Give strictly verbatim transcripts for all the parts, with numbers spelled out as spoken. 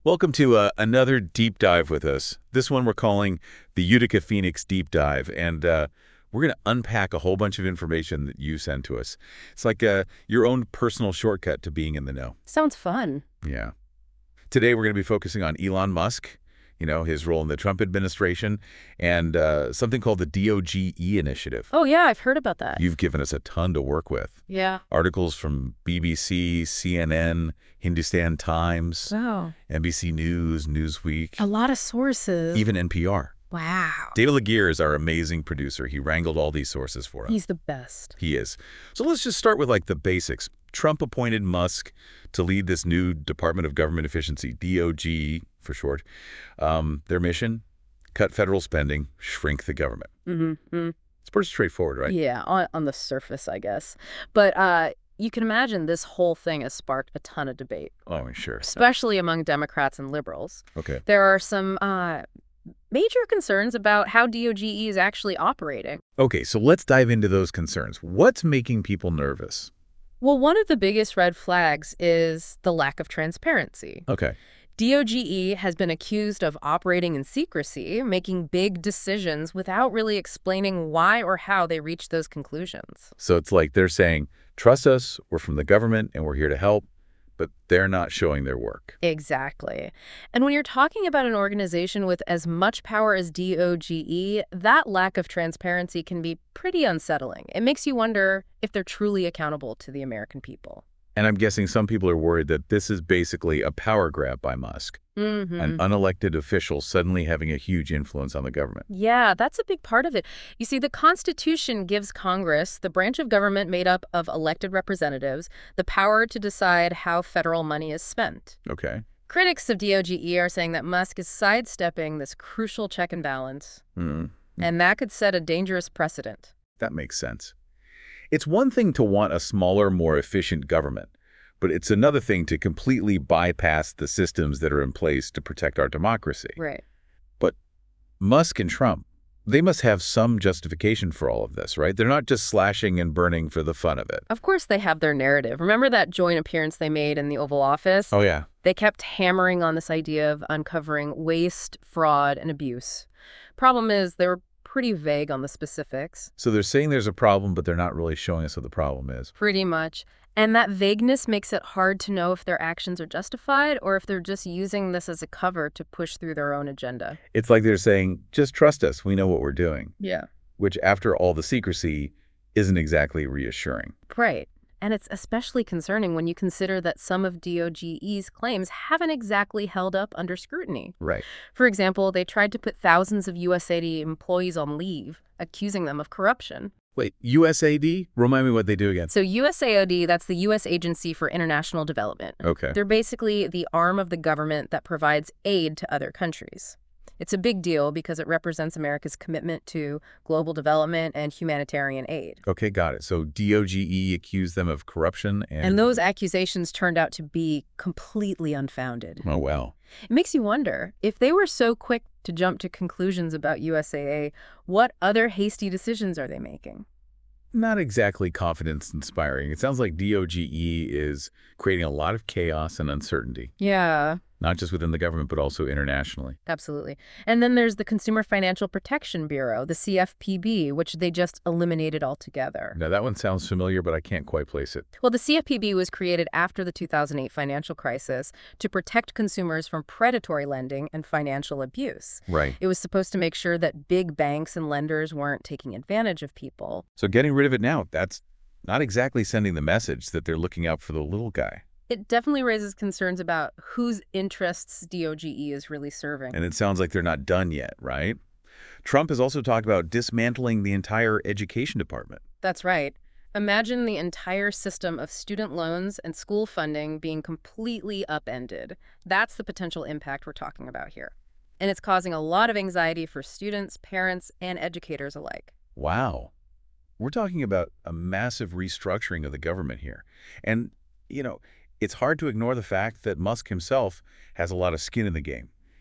Welcome to uh, another deep dive with us. This one we're calling the Utica Phoenix Deep Dive, and uh, we're going to unpack a whole bunch of information that you send to us. It's like uh, your own personal shortcut to being in the know. Sounds fun. Yeah. Today we're going to be focusing on Elon Musk, you know, his role in the Trump administration, and uh, something called the D O G E initiative. Oh, yeah, I've heard about that. You've given us a ton to work with. Yeah. Articles from B B C, C N N, Hindustan Times, Wow. N B C News, Newsweek, A lot of sources. even N P R. Wow. David Laguerre is our amazing producer. He wrangled all these sources for us. He's the best. He is. So let's just start with like the basics. Trump appointed Musk to lead this new Department of Government Efficiency, D O G for short. Um, their mission, cut federal spending, shrink the government. Mm-hmm. It's pretty straightforward, right? Yeah, on, on the surface, I guess. But uh, you can imagine this whole thing has sparked a ton of debate, Oh, sure. especially among Democrats and liberals. Okay. There are some uh, major concerns about how D O G E is actually operating. Okay, so let's dive into those concerns. What's making people nervous? Well, one of the biggest red flags is the lack of transparency. Okay. D O G E has been accused of operating in secrecy, making big decisions without really explaining why or how they reached those conclusions. So it's like they're saying, trust us, we're from the government, and we're here to help, but they're not showing their work. Exactly. And when you're talking about an organization with as much power as D O G E, that lack of transparency can be pretty unsettling. It makes you wonder if they're truly accountable to the American people. And I'm guessing some people are worried that this is basically a power grab by Musk, Mm-hmm. an unelected official suddenly having a huge influence on the government. Yeah, that's a big part of it. You see, the Constitution gives Congress, the branch of government made up of elected representatives, the power to decide how federal money is spent. Okay. Critics of D O G E are saying that Musk is sidestepping this crucial check and balance, Hmm. and that could set a dangerous precedent. That makes sense. It's one thing to want a smaller, more efficient government, but it's another thing to completely bypass the systems that are in place to protect our democracy. Right. But Musk and Trump, they must have some justification for all of this, right? They're not just slashing and burning for the fun of it. Of course, they have their narrative. Remember that joint appearance they made in the Oval Office? Oh, yeah. They kept hammering on this idea of uncovering waste, fraud, and abuse. Problem is, they were pretty vague on the specifics. So they're saying there's a problem, but they're not really showing us what the problem is. Pretty much. And that vagueness makes it hard to know if their actions are justified or if they're just using this as a cover to push through their own agenda. It's like they're saying, just trust us, we know what we're doing, Yeah. which after all the secrecy isn't exactly reassuring. Right. And it's especially concerning when you consider that some of D O G E's claims haven't exactly held up under scrutiny. Right. For example, they tried to put thousands of U S A I D employees on leave, accusing them of corruption. Wait, U S A D? Remind me what they do again. So U S A I D, that's the U S Agency for International Development. Okay. They're basically the arm of the government that provides aid to other countries. It's a big deal because it represents America's commitment to global development and humanitarian aid. Okay, got it. So D O G E accused them of corruption and... And those accusations turned out to be completely unfounded. Oh, wow. It makes you wonder, if they were so quick to jump to conclusions about U S A A, what other hasty decisions are they making? Not exactly confidence-inspiring. It sounds like D O G E is creating a lot of chaos and uncertainty, Yeah. not just within the government, but also internationally. Absolutely. And then there's the Consumer Financial Protection Bureau, the C F P B, which they just eliminated altogether. Now, that one sounds familiar, but I can't quite place it. Well, the C F P B was created after the two thousand eight financial crisis to protect consumers from predatory lending and financial abuse. Right. It was supposed to make sure that big banks and lenders weren't taking advantage of people. So getting rid of it now, that's not exactly sending the message that they're looking out for the little guy. It definitely raises concerns about whose interests D O G E is really serving. And it sounds like they're not done yet, right? Trump has also talked about dismantling the entire education department. That's right. Imagine the entire system of student loans and school funding being completely upended. That's the potential impact we're talking about here. And it's causing a lot of anxiety for students, parents, and educators alike. Wow. We're talking about a massive restructuring of the government here. And, you know, it's hard to ignore the fact that Musk himself has a lot of skin in the game.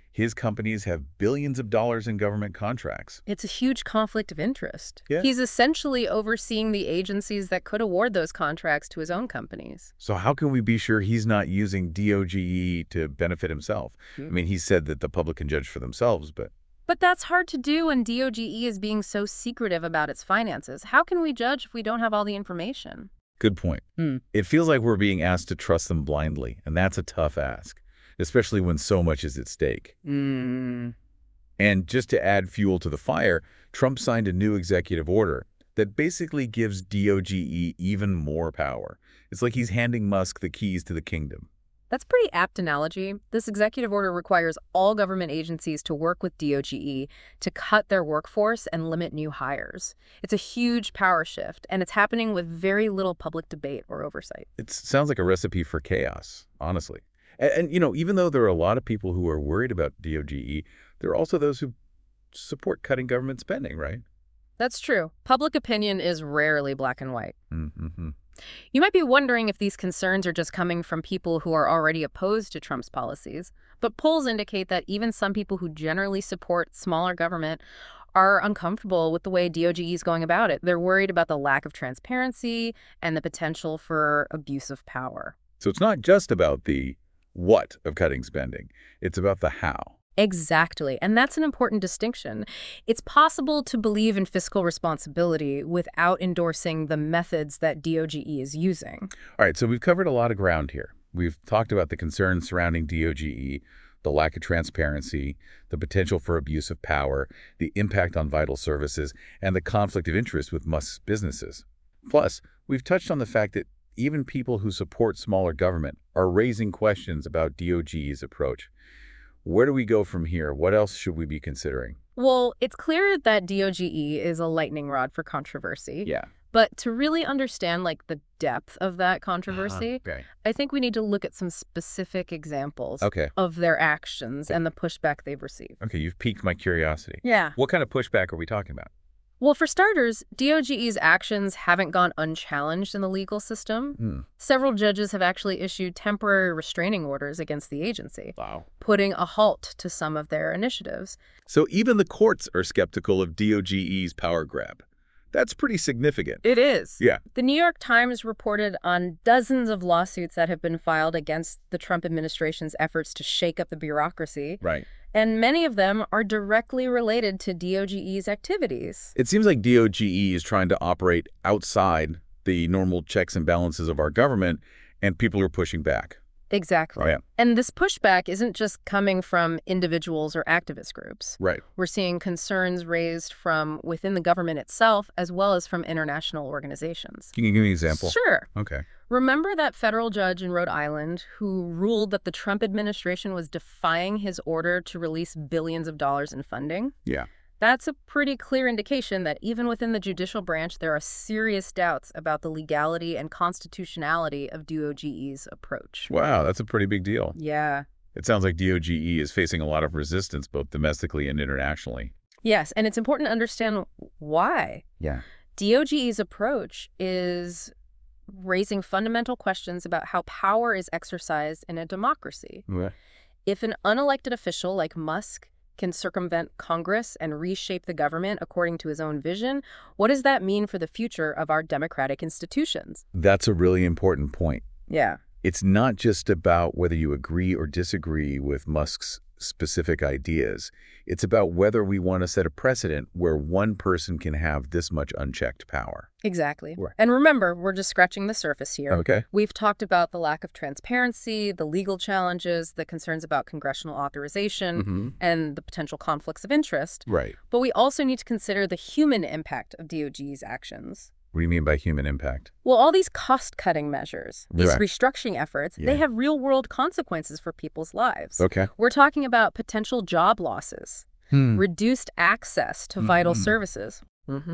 His companies have billions of dollars in government contracts. It's a huge conflict of interest. Yeah. He's essentially overseeing the agencies that could award those contracts to his own companies. So how can we be sure he's not using D O G E to benefit himself? Hmm. I mean, he said that the public can judge for themselves, but... But that's hard to do when D O G E is being so secretive about its finances. How can we judge if we don't have all the information? Good point. Hmm. It feels like we're being asked to trust them blindly, and that's a tough ask, especially when so much is at stake. Mm. And just to add fuel to the fire, Trump signed a new executive order that basically gives D O G E even more power. It's like he's handing Musk the keys to the kingdom. That's a pretty apt analogy. This executive order requires all government agencies to work with D O G E to cut their workforce and limit new hires. It's a huge power shift, and it's happening with very little public debate or oversight. It sounds like a recipe for chaos, honestly. And, and, you know, even though there are a lot of people who are worried about D O G E, there are also those who support cutting government spending, right? That's true. Public opinion is rarely black and white. Mm-hmm. You might be wondering if these concerns are just coming from people who are already opposed to Trump's policies, but polls indicate that even some people who generally support smaller government are uncomfortable with the way D O G E is going about it. They're worried about the lack of transparency and the potential for abuse of power. So it's not just about the what of cutting spending. It's about the how. Exactly. And that's an important distinction. It's possible to believe in fiscal responsibility without endorsing the methods that D O G E is using. All right, so we've covered a lot of ground here. We've talked about the concerns surrounding D O G E, the lack of transparency, the potential for abuse of power, the impact on vital services, and the conflict of interest with Musk's businesses. Plus, we've touched on the fact that even people who support smaller government are raising questions about D O G E's approach. Where do we go from here? What else should we be considering? Well, it's clear that D O G E is a lightning rod for controversy. Yeah. But to really understand, like, the depth of that controversy, Uh-huh. Okay. I think we need to look at some specific examples Okay. of their actions and the pushback they've received. Okay, you've piqued my curiosity. Yeah. What kind of pushback are we talking about? Well, for starters, D O G E's actions haven't gone unchallenged in the legal system. Hmm. Several judges have actually issued temporary restraining orders against the agency, Wow. putting a halt to some of their initiatives. So even the courts are skeptical of D O G E's power grab. That's pretty significant. It is. Yeah. The New York Times reported on dozens of lawsuits that have been filed against the Trump administration's efforts to shake up the bureaucracy. Right. And many of them are directly related to D O G E's activities. It seems like D O G E is trying to operate outside the normal checks and balances of our government, and people are pushing back. Exactly. Oh, yeah. And this pushback isn't just coming from individuals or activist groups. Right. We're seeing concerns raised from within the government itself, as well as from international organizations. Can you give me an example? Sure. Okay. Remember that federal judge in Rhode Island who ruled that the Trump administration was defying his order to release billions of dollars in funding? Yeah. That's a pretty clear indication that even within the judicial branch, there are serious doubts about the legality and constitutionality of D O G E's approach. Wow, that's a pretty big deal. Yeah. It sounds like D O G E is facing a lot of resistance, both domestically and internationally. Yes, and it's important to understand why. Yeah. D O G E's approach is raising fundamental questions about how power is exercised in a democracy. What? If an unelected official like Musk can circumvent Congress and reshape the government according to his own vision, what does that mean for the future of our democratic institutions? That's a really important point. Yeah. It's not just about whether you agree or disagree with Musk's specific ideas. It's about whether we want to set a precedent where one person can have this much unchecked power. Exactly. Right. And remember, we're just scratching the surface here. Okay. We've talked about the lack of transparency, the legal challenges, the concerns about congressional authorization, Mm-hmm. and the potential conflicts of interest. Right. But we also need to consider the human impact of D O G E's actions. What do you mean by human impact? Well, all these cost-cutting measures, these Right. restructuring efforts, Yeah. they have real-world consequences for people's lives. Okay. We're talking about potential job losses, Hmm. reduced access to vital Mhm. services, mm-hmm.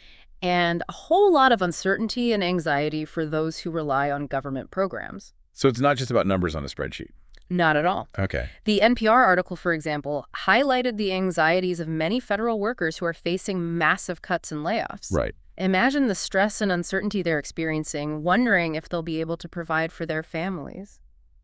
and a whole lot of uncertainty and anxiety for those who rely on government programs. So it's not just about numbers on a spreadsheet. Not at all. Okay. The N P R article, for example, highlighted the anxieties of many federal workers who are facing massive cuts and layoffs. Right. Imagine the stress and uncertainty they're experiencing, wondering if they'll be able to provide for their families.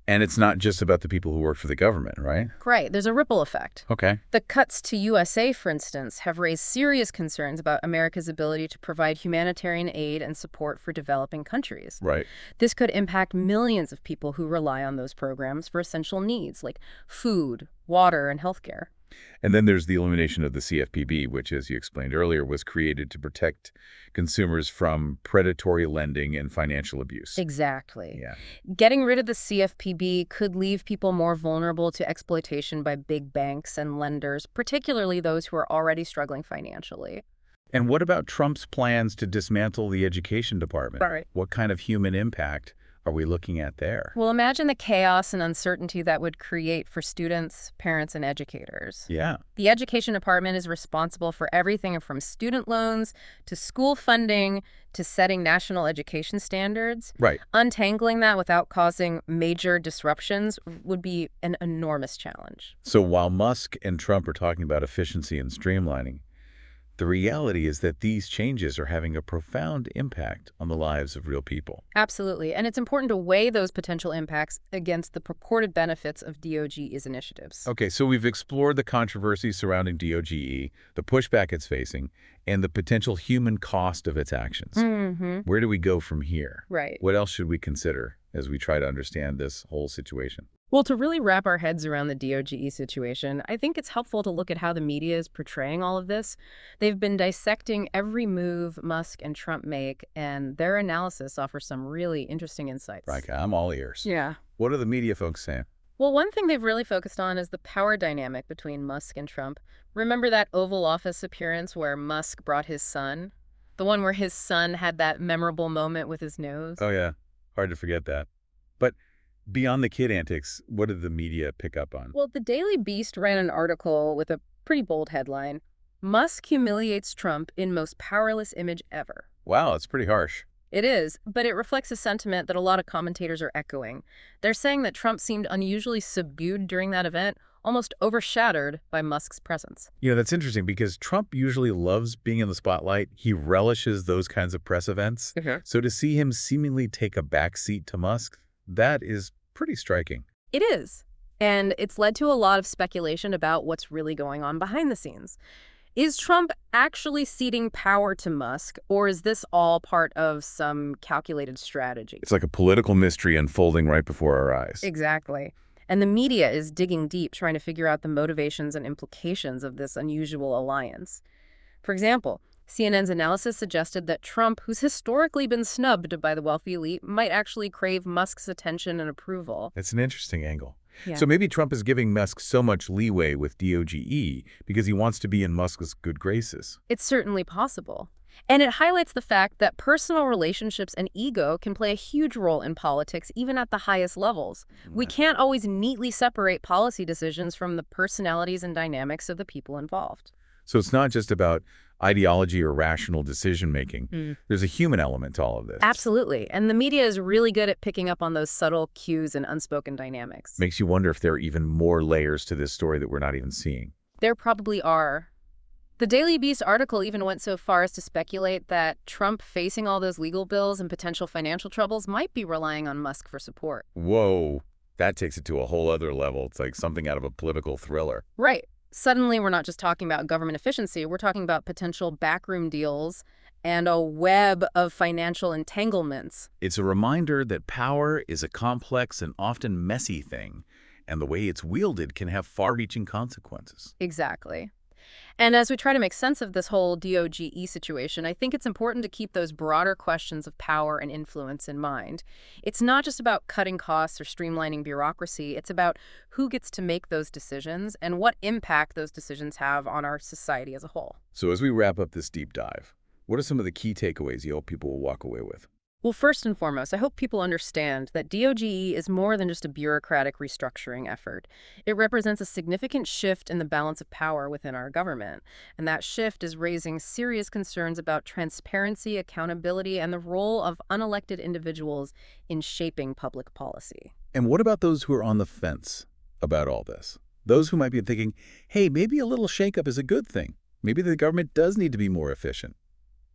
And it's not just about the people who work for the government, right? Right, there's a ripple effect. Okay. The cuts to U S A, for instance, have raised serious concerns about America's ability to provide humanitarian aid and support for developing countries. Right. This could impact millions of people who rely on those programs for essential needs like food, water, and healthcare. And then there's the elimination of the C F P B, which, as you explained earlier, was created to protect consumers from predatory lending and financial abuse. Exactly. Yeah. Getting rid of the C F P B could leave people more vulnerable to exploitation by big banks and lenders, particularly those who are already struggling financially. And what about Trump's plans to dismantle the education department? Right. What kind of human impact are we looking at there? Well, imagine the chaos and uncertainty that would create for students, parents, and educators. Yeah. The education department is responsible for everything from student loans to school funding to setting national education standards. Right. Untangling that without causing major disruptions would be an enormous challenge. So while Musk and Trump are talking about efficiency and streamlining, the reality is that these changes are having a profound impact on the lives of real people. Absolutely. And it's important to weigh those potential impacts against the purported benefits of D O G E's initiatives. Okay, so we've explored the controversy surrounding D O G E, the pushback it's facing, and the potential human cost of its actions. Mm-hmm. Where do we go from here? Right. What else should we consider as we try to understand this whole situation? Well, to really wrap our heads around the D O G E situation, I think it's helpful to look at how the media is portraying all of this. They've been dissecting every move Musk and Trump make, and their analysis offers some really interesting insights. Right, I'm all ears. Yeah. What are the media folks saying? Well, one thing they've really focused on is the power dynamic between Musk and Trump. Remember that Oval Office appearance where Musk brought his son? The one where his son had that memorable moment with his nose? Oh, yeah. Hard to forget that. But beyond the kid antics, what did the media pick up on? Well, the Daily Beast ran an article with a pretty bold headline, Musk humiliates Trump in most powerless image ever. Wow, it's pretty harsh. It is, but it reflects a sentiment that a lot of commentators are echoing. They're saying that Trump seemed unusually subdued during that event, almost overshadowed by Musk's presence. You know, that's interesting because Trump usually loves being in the spotlight. He relishes those kinds of press events. Mm-hmm. So to see him seemingly take a backseat to Musk, that is pretty striking. It is. And it's led to a lot of speculation about what's really going on behind the scenes. Is Trump actually ceding power to Musk, or is this all part of some calculated strategy? It's like a political mystery unfolding right before our eyes. Exactly. And the media is digging deep, trying to figure out the motivations and implications of this unusual alliance. For example, C N N's analysis suggested that Trump, who's historically been snubbed by the wealthy elite, might actually crave Musk's attention and approval. It's an interesting angle. Yeah. So maybe Trump is giving Musk so much leeway with D O G E because he wants to be in Musk's good graces. It's certainly possible. And it highlights the fact that personal relationships and ego can play a huge role in politics, even at the highest levels. We can't always neatly separate policy decisions from the personalities and dynamics of the people involved. So it's not just about ideology or rational decision-making. Mm. There's a human element to all of this. Absolutely. And the media is really good at picking up on those subtle cues and unspoken dynamics. Makes you wonder if there are even more layers to this story that we're not even seeing. There probably are. The Daily Beast article even went so far as to speculate that Trump, facing all those legal bills and potential financial troubles, might be relying on Musk for support. Whoa, that takes it to a whole other level. It's like something out of a political thriller. Right. Suddenly, we're not just talking about government efficiency. We're talking about potential backroom deals and a web of financial entanglements. It's a reminder that power is a complex and often messy thing, and the way it's wielded can have far-reaching consequences. Exactly. And as we try to make sense of this whole D O G E situation, I think it's important to keep those broader questions of power and influence in mind. It's not just about cutting costs or streamlining bureaucracy. It's about who gets to make those decisions and what impact those decisions have on our society as a whole. So as we wrap up this deep dive, what are some of the key takeaways you hope people will walk away with? Well, first and foremost, I hope people understand that D O G E is more than just a bureaucratic restructuring effort. It represents a significant shift in the balance of power within our government, and that shift is raising serious concerns about transparency, accountability, and the role of unelected individuals in shaping public policy. And what about those who are on the fence about all this? Those who might be thinking, hey, maybe a little shakeup is a good thing. Maybe the government does need to be more efficient.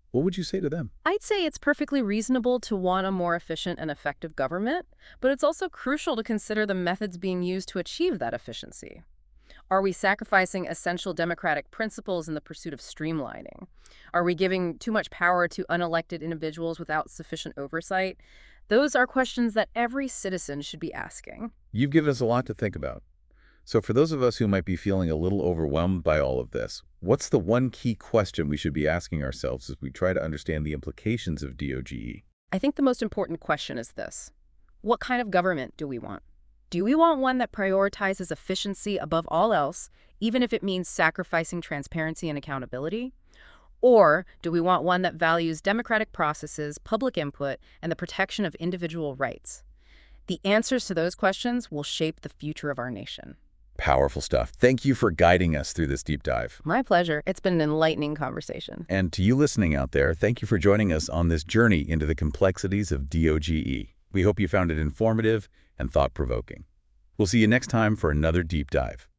what would you say to them? I'd say it's perfectly reasonable to want a more efficient and effective government, but it's also crucial to consider the methods being used to achieve that efficiency. Are we sacrificing essential democratic principles in the pursuit of streamlining? Are we giving too much power to unelected individuals without sufficient oversight? Those are questions that every citizen should be asking. You've given us a lot to think about. So for those of us who might be feeling a little overwhelmed by all of this, what's the one key question we should be asking ourselves as we try to understand the implications of D O G E? I think the most important question is this. What kind of government do we want? Do we want one that prioritizes efficiency above all else, even if it means sacrificing transparency and accountability? Or do we want one that values democratic processes, public input, and the protection of individual rights? The answers to those questions will shape the future of our nation. Powerful stuff. Thank you for guiding us through this deep dive. My pleasure. It's been an enlightening conversation. And to you listening out there, thank you for joining us on this journey into the complexities of D O G E. We hope you found it informative and thought-provoking. We'll see you next time for another deep dive.